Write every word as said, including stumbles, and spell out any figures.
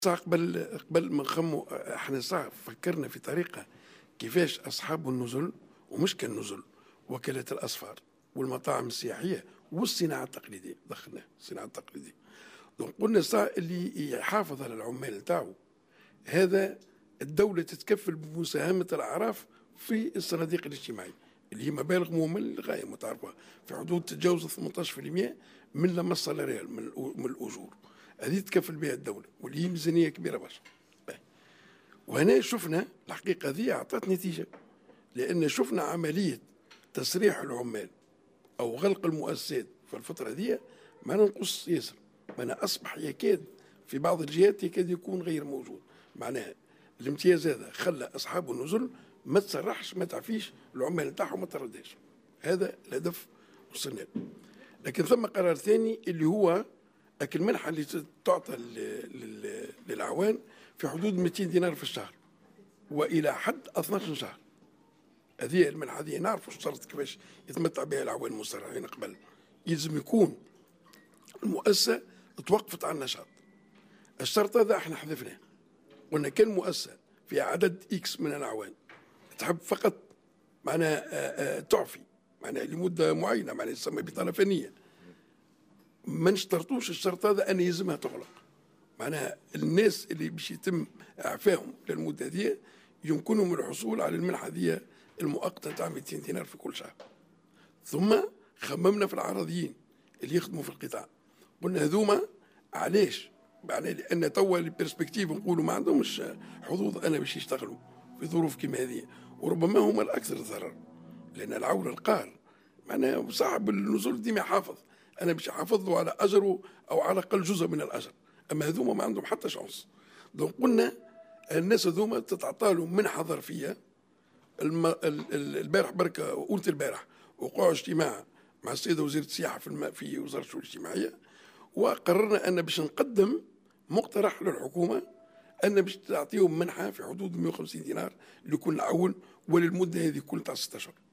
صح. قبل قبل ما نخموا احنا صح فكرنا في طريقه كيفاش اصحاب النزل ومش كالنزل وكالات الاسفار والمطاعم السياحيه والصناعه التقليديه، دخلنا الصناعه التقليديه. دونك قلنا صح اللي يحافظ على العمال نتاعو هذا الدوله تتكفل بمساهمه الاعراف في الصناديق الاجتماعيه اللي هي مبالغ مهمه للغايه متعرفه في حدود تتجاوز ثمانية عشر بالمئة من لما السالاريال من الاجور. هذه تكفل بها الدوله واللي هي ميزانيه كبيره برشا. وهنا شفنا الحقيقه هذه اعطت نتيجه، لان شفنا عمليه تسريح العمال او غلق المؤسسات في الفتره هذه ما ننقص ياسر، معناها اصبح يكاد في بعض الجهات يكاد يكون غير موجود. معناها الامتياز هذا خلى اصحاب النزل ما تسرحش ما تعفيش العمال نتاعهم ما ترداش. هذا الهدف وصلنا له. لكن ثم قرار ثاني اللي هو المنحه اللي تعطى للاعوان في حدود مئتين دينار في الشهر والى حد اثني عشر شهر. هذه المنحه هذه نعرفوا الشرط كيفاش يتمتع بها الاعوان المستريحين. قبل يلزم يكون المؤسسه توقفت عن النشاط. الشرط هذا احنا حذفناه، قلنا كان مؤسسه فيها عدد اكس من الاعوان تحب فقط معناها تعفي معناها لمده معينه معناها يسمى بطاله فنيه، ما نشترطوش الشرط هذا ان يلزمها تغلق. معناها الناس اللي باش يتم اعفائهم للمده هذه يمكنهم الحصول على المنحه هذه المؤقته تاع مئتين دينار في كل شهر. ثم خممنا في العرضيين اللي يخدموا في القطاع، قلنا هذوما علاش؟ معناها لان توا البرسبكتيف نقولوا ما عندهمش حظوظ انا باش يشتغلوا في ظروف كيما هذه، وربما هما الاكثر ضرر لان العول القار معناها صاحب النزول ديما يحافظ، انا باش يحافظ له على اجره او على الاقل جزء من الاجر، اما هذوما ما عندهم حتى شانس. دونك قلنا الناس هذوما تتعطى لهم منحه ظرفيه. الم... البارح بركه قلت البارح وقع اجتماع مع السيده وزيره السياحه في الم... في وزاره الشؤون الاجتماعيه، وقررنا ان باش نقدم مقترح للحكومه ان باش تعطيهم منحه في حدود مئة وخمسين دينار لكل عون وللمده هذه كل تاع ستة اشهر.